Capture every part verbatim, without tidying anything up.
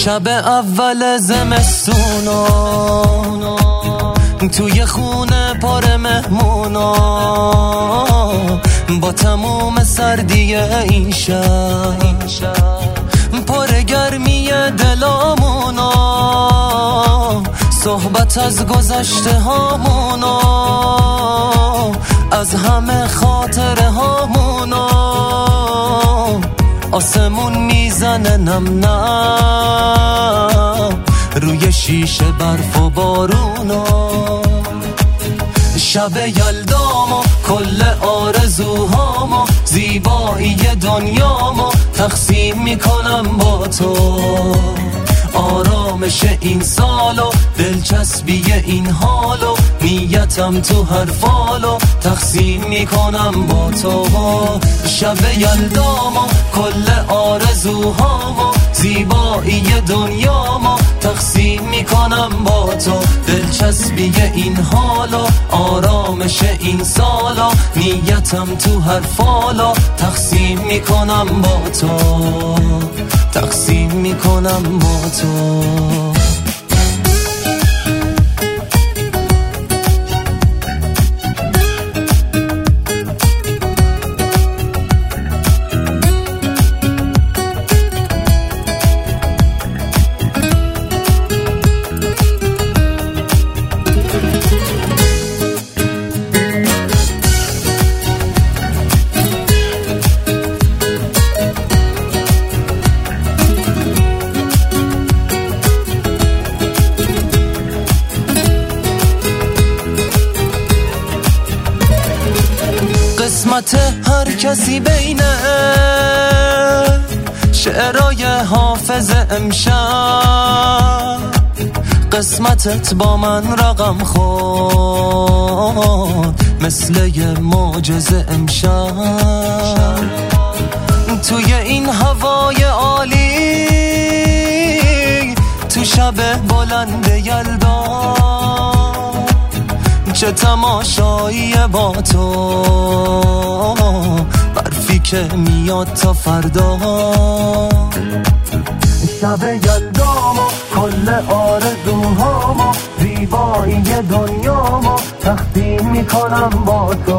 شب اول زمستونا توی خونه پر مهمونا با تموم سردی این شب پر گرمی دلامونا صحبت از گذشته هامونا از همه خاطره هامونا آسمون میزنه نم نم روی شیشه برف و بارونا شب یلدامو کل آرزوهامو زیبایی دنیامو تقسیم میکنم با تو آرامش این سالو دلچسبی این حالو نیتم تو هر فالو تقسیم میکنم با تو شب یلدامو کل آرزوهامو زیبایی دنیامو تقسیم میکنم با تو دلچسبی این حالو آرامش این سالو نیتم تو هر فالو تقسیم میکنم با تو تقسیم میکنم با تو قسمت هر کسی بینه شعرهای حافظ امشب قسمتت با من رقم خورد مثل یه معجزه امشب توی این هوای عالی تو شب بلند یلدا چه تماشایی با تو برفی که میاد تا فردا شب یلدامو کل آرزوهامو زیبایی دنیامو تقسیم میکنم با تو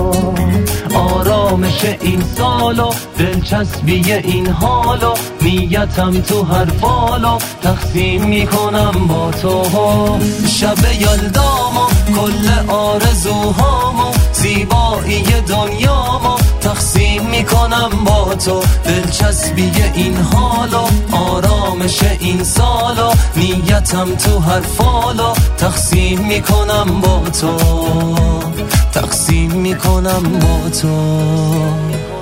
آرامش این سالو دلچسبی این حالو نیتم تو هر فالو تقسیم میکنم با تو شب یلدامو کل آرزوهامو زیبایی دنیامو تقسیم میکنم با تو دلچسبی این حالو آرامش این سالو نیتم تو هر فالو تقسیم میکنم با تو تقسیم میکنم با تو